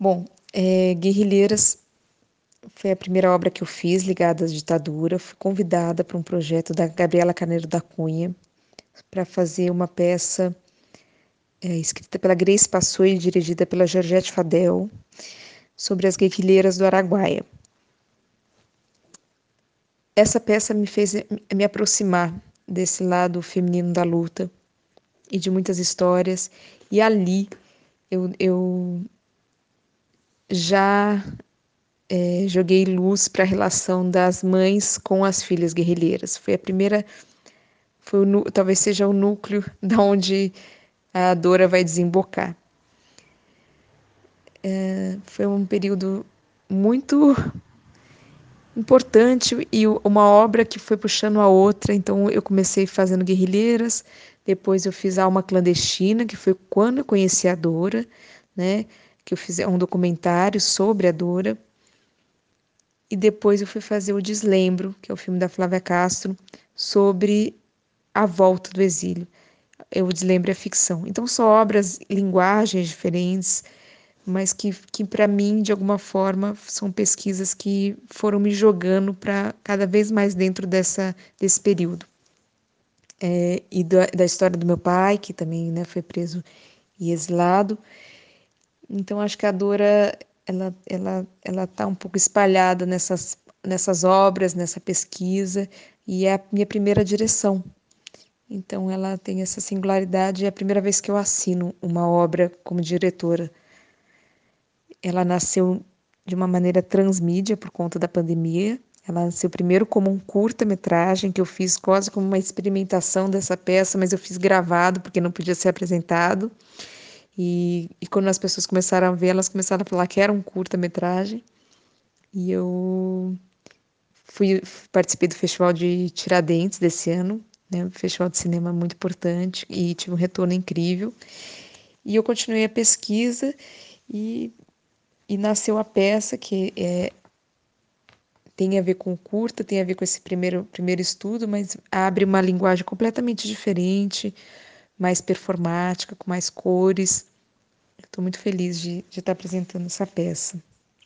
Bom, Guerrilheiras foi a primeira obra que eu fiz ligada à ditadura. Fui convidada para um projeto da Gabriela Carneiro da Cunha para fazer uma peça escrita pela Grace Passou e dirigida pela Georgette Fadel sobre as guerrilheiras do Araguaia. Essa peça me fez me aproximar desse lado feminino da luta e de muitas histórias. E ali eu já joguei luz para a relação das mães com as filhas guerrilheiras. Foi a primeira, talvez seja o núcleo da onde a Dora vai desembocar. Foi um período muito importante e uma obra que foi puxando a outra. Então eu comecei fazendo Guerrilheiras, depois eu fiz Alma Clandestina, que foi quando eu conheci a Dora, né? Que eu fiz um documentário sobre a Dora. E depois eu fui fazer o Deslembro, que é o filme da Flávia Castro, sobre a volta do exílio. O Deslembro é ficção. Então são obras, linguagens diferentes, mas que para mim, de alguma forma, são pesquisas que foram me jogando para cada vez mais dentro desse período. E da história do meu pai, que também, né, foi preso e exilado. Então acho que a Dora ela tá um pouco espalhada nessas obras, nessa pesquisa, e é a minha primeira direção. Então ela tem essa singularidade, é a primeira vez que eu assino uma obra como diretora. Ela nasceu de uma maneira transmídia por conta da pandemia. Ela nasceu primeiro como um curta-metragem que eu fiz quase como uma experimentação dessa peça, mas eu fiz gravado porque não podia ser apresentado. E quando as pessoas começaram a ver, elas começaram a falar que era um curta-metragem. E eu participei do Festival de Tiradentes desse ano, né? Um festival de cinema muito importante, e tive um retorno incrível. E eu continuei a pesquisa e, e nasceu a peça que tem a ver com o curta, tem a ver com esse primeiro estudo, mas abre uma linguagem completamente diferente, mais performática, com mais cores. Estou muito feliz de estar apresentando essa peça.